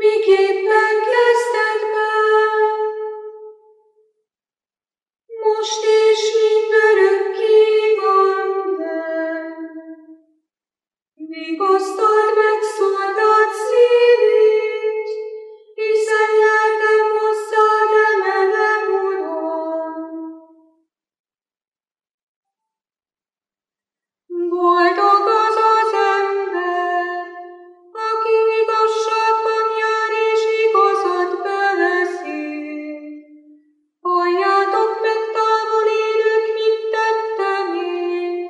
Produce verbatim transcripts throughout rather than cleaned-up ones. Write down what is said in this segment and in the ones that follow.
miképpen kezdted meg, most és mindörökké van benn. Vigasztald meg szolgád szívét, hiszen lelkem hozzád emelem, Uram. Boldog az az ember, aki igazságban jár és igazat beveszi. Halljátok meg, távol élők, mit tettem én.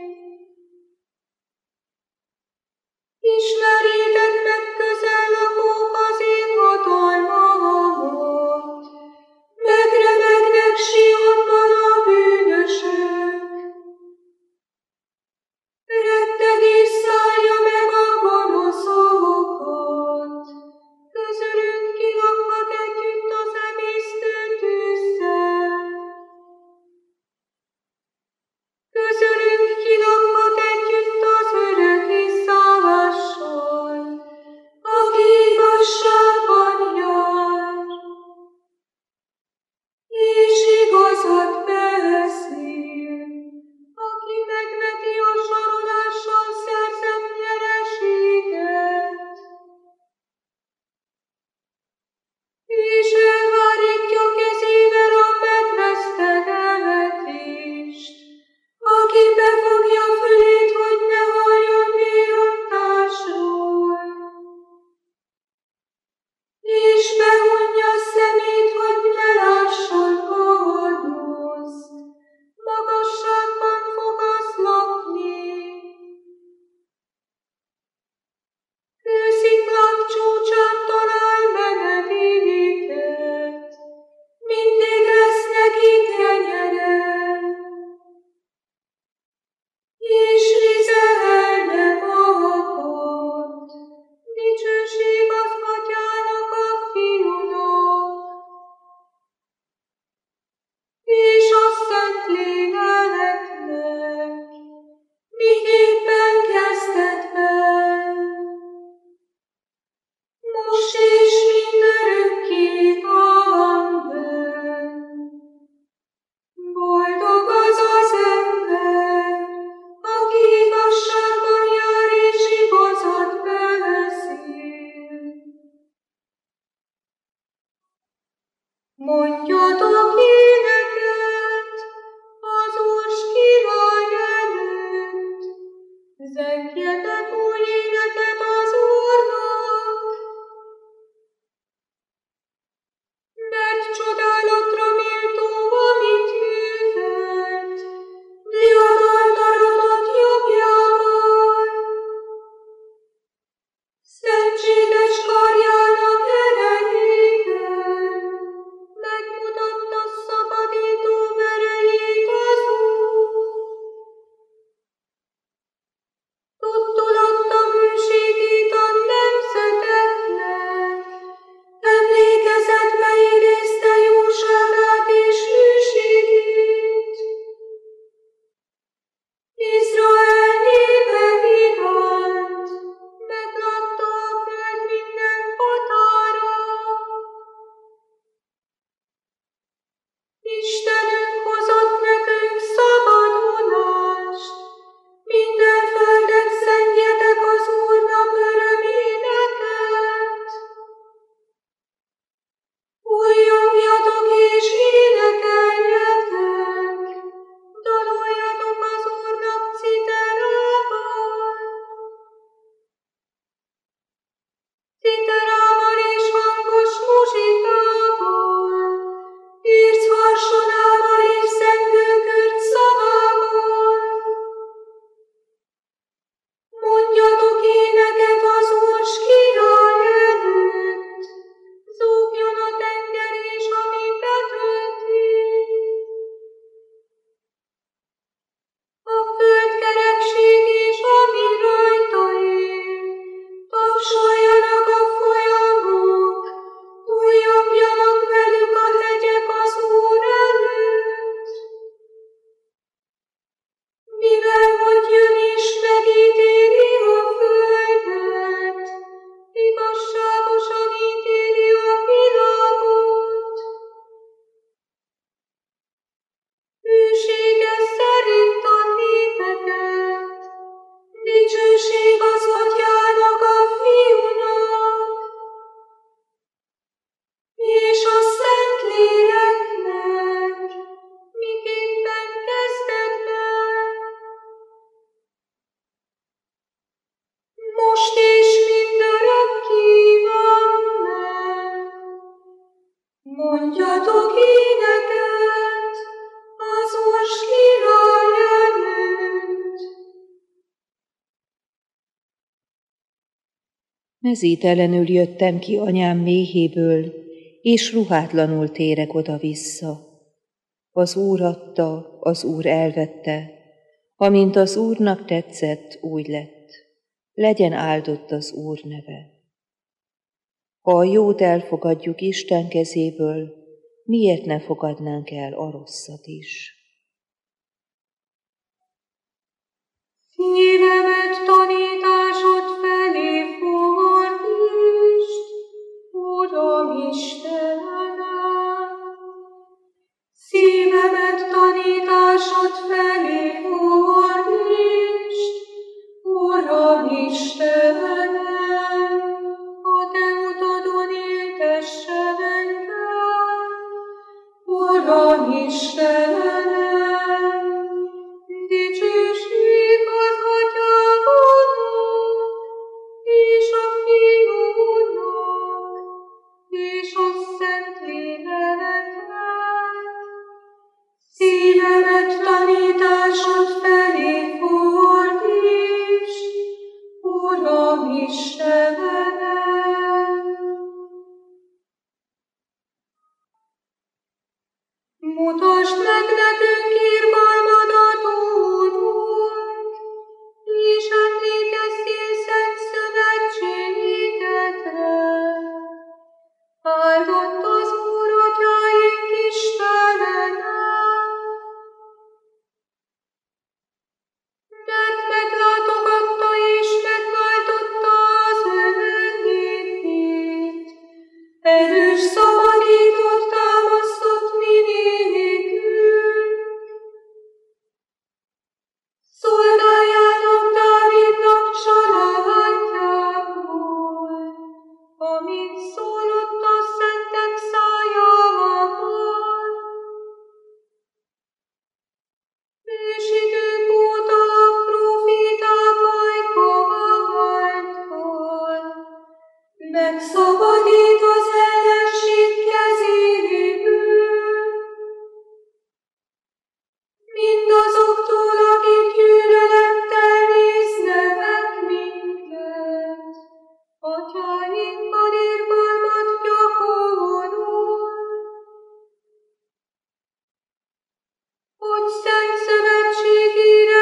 Ismerjétek meg, közel lakók, az én hatalmamat. Megremegnek Sionban a bűnösök. Rettegés szállja meg a gonoszokat. Közülünk kilakad együtt az emésztő tűzzel. Közülünk kilakad együtt az öröki szállással, aki igazságban jár, és igazat beszél, aki megveti a zsarolással szerzett nyereséget, és elhárítja kezével a megvesztegetést, aki befogja fülét, hogy ne halljon vérontásról, és behunja szemét, hogy ne lásson gonoszt, magasságban fog az lakni. Kősziklák csúcsán talál menedéket, mindig lesz neki kenyere, és vize el nem akad. Dicsőség az Atyának, a Fiúnak, és a Szentléleknek, miképpen kezdted meg, most és mindörökké van benn. Boldog az az ember, aki igazságban jár és igazat beszél. Mondjatok éneket az Úr király előtt, zengjetek új éneket az Úrnak, mert csodálatra méltó, amit művelt, diadalt aratott jobbjával. Szentséges karjának erejével megmutatta Mondjatok éneket az Úr király előtt. Mezítelenül jöttem ki anyám méhéből, és ruhátlanul térek oda-vissza. Az Úr adta, az Úr elvette, amint az Úrnak tetszett, úgy lett. Legyen áldott az Úr neve. Ha a jót elfogadjuk Isten kezéből, miért ne fogadnánk el a rosszat is? Szívemet tanításod felé fordítsd, Uram Istenem. Szívemet tanításod felé fordítsd, Uram Istenem. A te utadon éltessen engem, Uram Istenem. Dicsőség az Atyának, és a Fiúnak, és a Szentléleknek. Szívemet tanításod felé fordítsd, Uram Istenem. Mutasd meg nekünk irgalmadat, Úrunk, és emlékezzél szent szövetségedre. Áldott az Úr, atyáink Istene, mert meglátogatta és megváltotta az ő népét. Erős szabadítót támasztott mi nékünk. Szolgáljátok Dávidnak családjából, amint szólott a szentek szájával. Ősidők óta a proféták ajka váltval, megszabadít az ellenség kezéből. Mindazoktól, akik gyűlölettel néznek minket, atyáinkkal irgalmat gyakorol, hogy szent szövetségére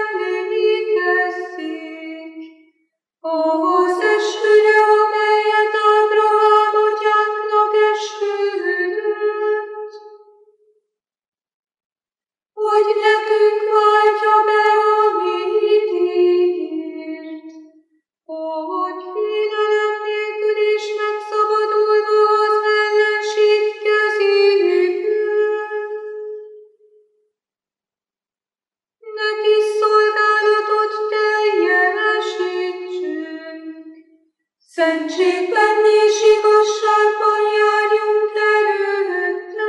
emlékezzék, ahhoz esküre, amelyet Ábrahám atyánknak esküdött, hogy nekünk váltja be, amit ígért, ahogy félelem nélkül is megszabadulva az ellenség kezéből. Neki szolgálatot teljesítsünk, szentségben és igazságban járjunk előtte.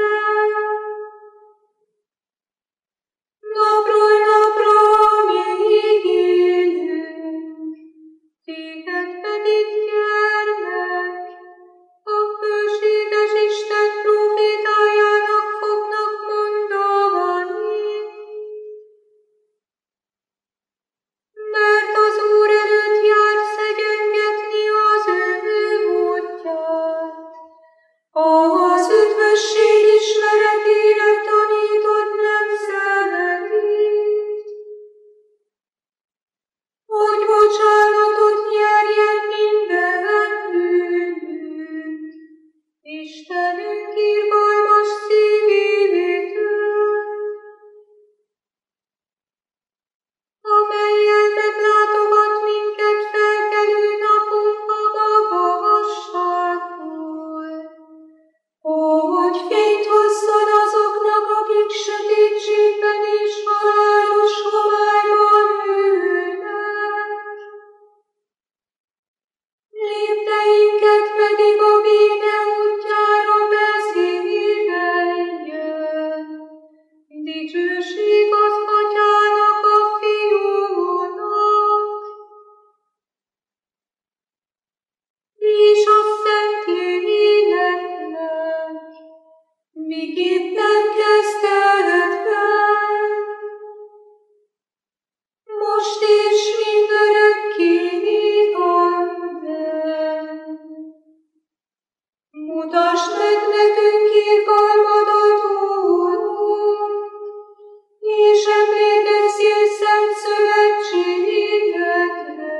Napról napra, amíg élünk, téged pedig gyermek, a fölséges Isten profétájának fognak mondani. Mert az Úr előtt jár szegyengetni az ő útját, az üdvösség ismeretére tanítod nemzedékét, hogy bocsánatot nyerjen minden bűnünk, Istenünk irgalmas szívétől, amellyel meglátogat minket felkelő napunk a magasságból, ó, hogy fény miképpen kezdetben, most és mindörökké. Amen. Mutasd meg nekünk irgalmadat, Úrunk, és emlékezzél szent szövetségedre.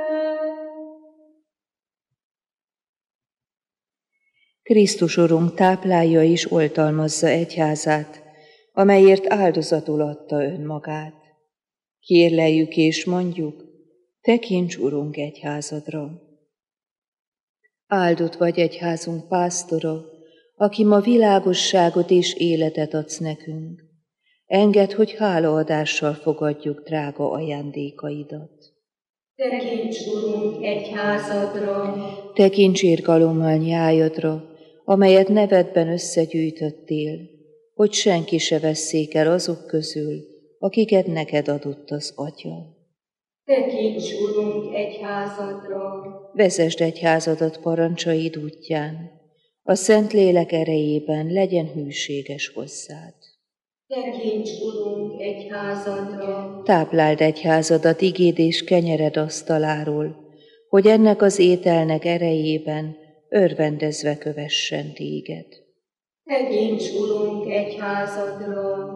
Krisztus Urunk táplálja és oltalmazza egyházát, amelyért áldozatul adta önmagát. Kérleljük és mondjuk, tekints, Urunk, egyházadra. Áldott vagy egyházunk pásztora, aki ma világosságot és életet adsz nekünk. Engedd, hogy hálaadással fogadjuk drága ajándékaidat. Tekints, Urunk, egyházadra. Tekints irgalommal nyájadra, amelyet nevedben összegyűjtöttél, hogy senki se vesszék el azok közül, akiket neked adott az Atya. Tekints, Urunk, egyházadra. Vezesd egyházadat parancsaid útján, a Szentlélek erejében legyen hűséges hozzád. Tekints, Urunk, egyházadra. Tápláld egyházadat igéd és kenyered asztaláról, hogy ennek az ételnek erejében örvendezve kövessen téged. Tekints, Urunk, egyházadra.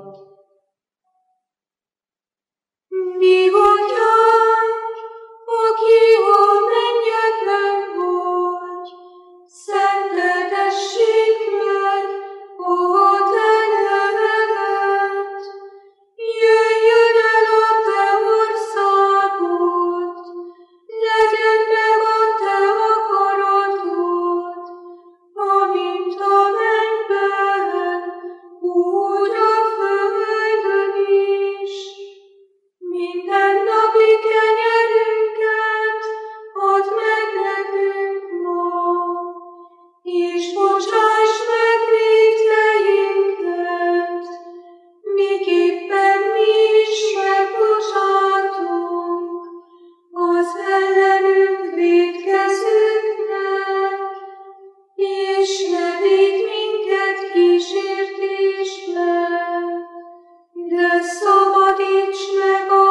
Mi Atyánk, aki a mennyekben vagy, szenteltessék meg a te nevedet. Jöjjön el a te országod, legyen meg a te akaratod, amint a mennyben, úgy a földön is. Mindennapi kenyerünket add meg nekünk ma, és bocsáss meg vétkeinket, miképpen mi is megbocsátunk az ellenünk vétkezőknek, és ne védj minket kísértésbe, de szabadíts meg a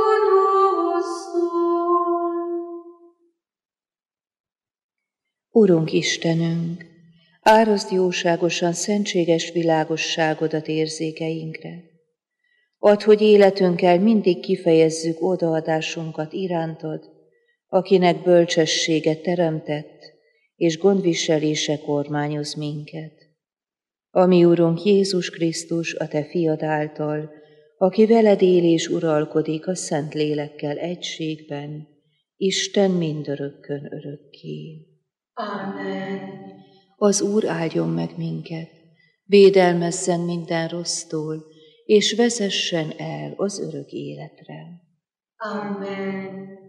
gonosztól. Urunk Istenünk, áraszd jóságosan szentséges világosságodat érzékeinkre. Add, hogy életünkkel mindig kifejezzük odaadásunkat irántad, akinek bölcsessége teremtett, és gondviselése kormányoz minket. Ami Urunk Jézus Krisztus, a te fiad által, aki veled él és uralkodik a Szent Lélekkel egységben, Isten mindörökkön örökké. Amen. Az Úr áldjon meg minket, védelmezzen minden rossztól, és vezessen el az örök életre. Amen.